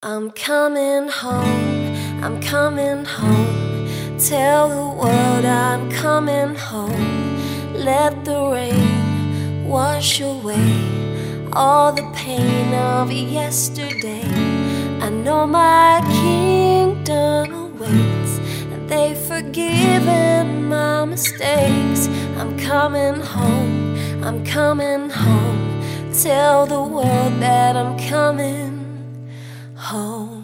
I'm coming home, I'm coming home. Tell the world I'm coming home. Let the rain wash away all the pain of yesterday. I know my kingdom awaits, and they've forgiven my mistakes. I'm coming home, I'm coming home. Tell the world that I'm coming home.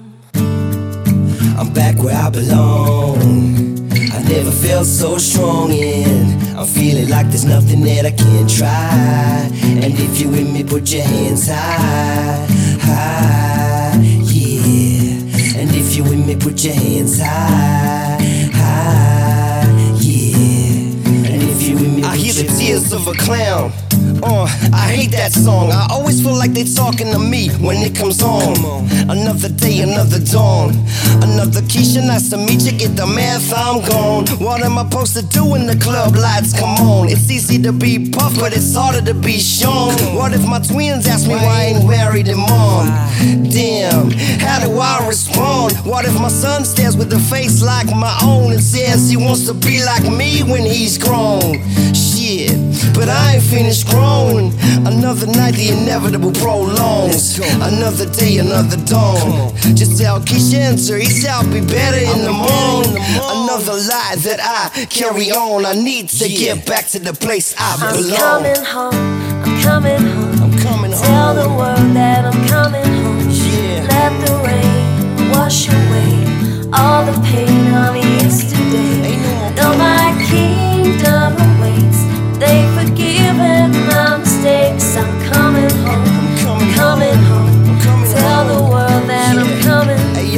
I'm back where I belong. I never felt so strong, and I'm feeling like there's nothing that I can't try. And if you with me, put your hands high, high, yeah. And if you with me, put your hands high, high, yeah. And if you with me, I hear the tears of a clown. I hate that song. I always feel like they talking to me when it comes on. Another day, another dawn. Another Keisha, nice to meet you. Get the math, I'm gone. What am I supposed to do when the club lights come on? It's easy to be puffed, but it's harder to be shown. What if my twins ask me why I ain't married them mom? Damn, how do I respond? What if my son stares with a face like my own and says he wants to be like me when he's grown? Shit, but I ain't finished grown. Another night, the inevitable prolongs. Another day, another dawn. Just tell Keisha and Teresa I'll be better in the morning. Another lie that I carry on. I need to get back to the place I belong. I'm coming home, I'm coming home. I'm coming home. Tell the world that I'm coming home. Yeah. Let the rain wash away all the pain of yesterday. I know my kingdom awaits. They've forgiven my mistakes. I'm coming home, I'm coming home. Tell the world that I'm coming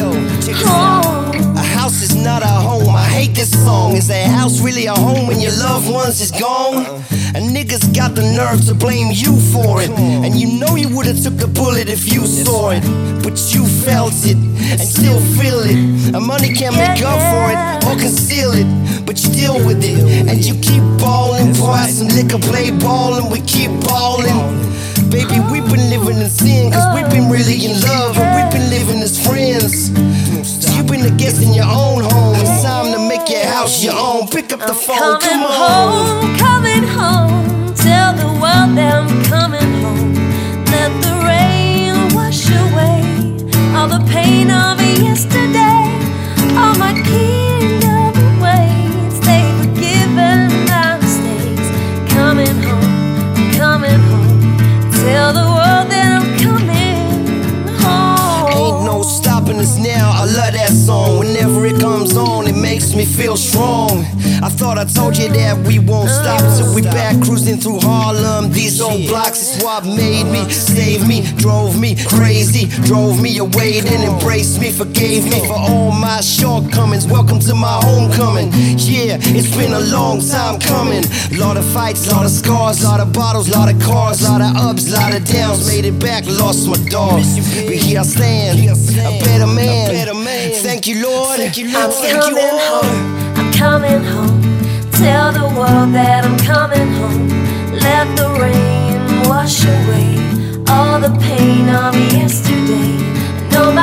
home. A house is not a home. I hate this song. Is a house really a home when your loved ones is gone? And niggas got the nerve to blame you for it. And you know you would've took the bullet if you saw it. But you felt it and still feel it. And money can't make up for it or conceal it, but you deal with it. And you keep ballin', pour out some liquor, play ballin', we keep ballin'. Baby, we've been living in sin, cause we've been really in love, and we've been living as friends. So you've been a guest in your own home. It's time to make your house your own. Pick up the phone, come on. Coming home, tell the world that I'm coming home. Let the rain wash away all the pain of yesterday. All my kingdom awaits. They've forgiven my mistakes. Coming home, tell the world that I'm coming home. Ain't no stopping us now. I love that song. Whenever it comes on, it makes me feel strong. I thought I told you that we won't stop till we back cruising through Harlem. These old blocks is what made me, saved me, drove me crazy, drove me away, then embraced me, forgave me for all my shortcomings. Welcome to my homecoming. Yeah, it's been a long time coming. Lot of fights, lot of scars, lot of bottles, lot of cars, lot of ups, lot of downs. Made it back, lost my dog, but here I stand, a better man. Thank you, Lord. Thank you, Lord. I'm coming home. Tell the world that I'm coming home. Let the rain wash away all the pain of yesterday. I know my